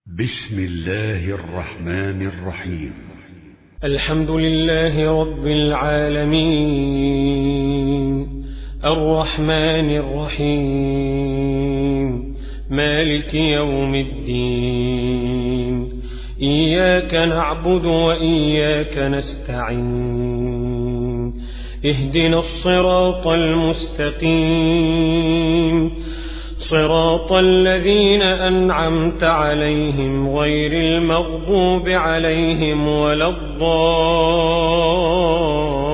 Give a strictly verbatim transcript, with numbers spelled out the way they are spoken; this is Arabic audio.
بسم الله الرحمن الرحيم. الحمد لله رب العالمين الرحمن الرحيم مالك يوم الدين إياك نعبد وإياك نستعين اهدنا الصراط المستقيم صراط الذين أنعمت عليهم غير المغضوب عليهم ولا الضالين.